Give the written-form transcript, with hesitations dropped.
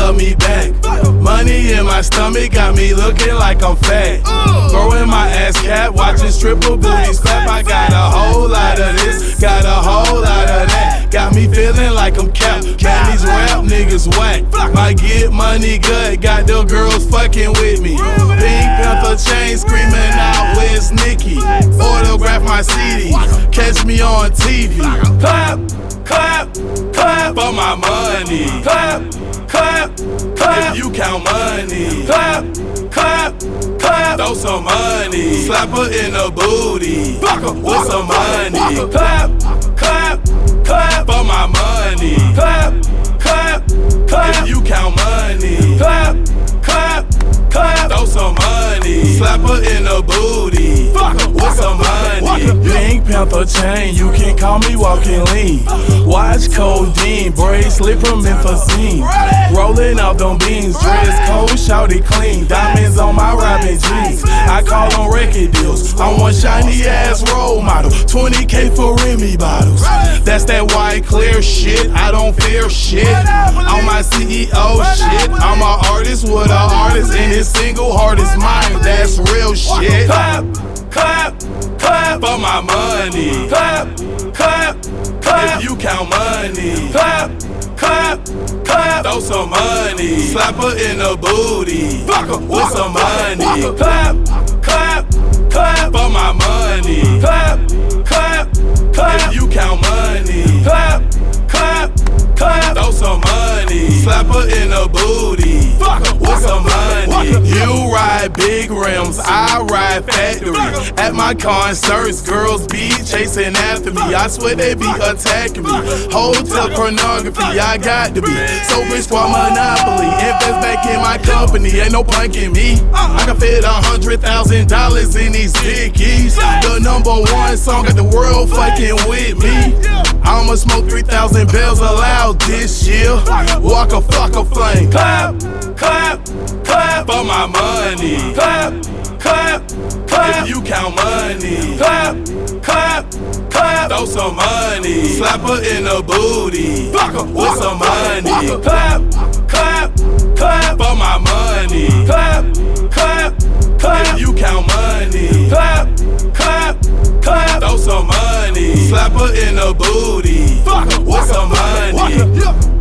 love me back. Money in my stomach got me looking like I'm fat. Throwing my ass cap, watching stripper booties clap. I got a whole lot of this, got a whole lot of that. Got me feeling like I'm capped. Man, these rap niggas whack. Might get money good, got the girls fucking with me. Pink Panther chain screaming out, where's Nicki? Autograph my CD, catch me on TV. Clap, clap, clap for my money. Clap, clap, clap if you count money. Clap, clap, clap, throw some money. Slap her in the booty with some money. Clap, clap, clap for my money. Clap, clap, clap if you count money. Clap, clap, clap, throw some money. Slap her in the booty with some money. Pink Panther chain, you can call me walking lean. Watch codeine, bracelet from Memphis. Rolling out them beans, dress code, shout it clean. Diamonds on my Robin jeans, I call them record deals. I'm one shiny ass role model, 20K for Remy bottles. That's that white clear shit, I don't fear shit. On my CEO shit, I'm an artist with an artist, and his single heart is mine, that's real shit. Clap, clap, clap for my money. Clap, clap, clap if you count money. Clap, clap, clap, throw some money. Slap her in the booty with some money. Clap, clap, clap for my money. Clap, clap, clap if you count money. Clap, clap, clap, throw some money. Slap her in the booty with some money. You ride big rims, I ride factory. At my concerts, girls be chasing after me. I swear they be attacking me. Hotel pornography, I got to be so rich for monopoly. Invest back in my company, ain't no punking me. I can fit $100,000 in these dickies. The #1 song got the world fucking with me. I'ma smoke 3,000 bells aloud this year. Walk a flock of flame. Clap, clap, clap for my money. Clap, clap, clap if you count money. Clap, clap, clap, throw some money. Slap her in the booty with some money. Clap, clap, clap for my money. Clap, clap, clap if you count money. Clap, clap, clap, throw some money. Slap her in the booty with some money.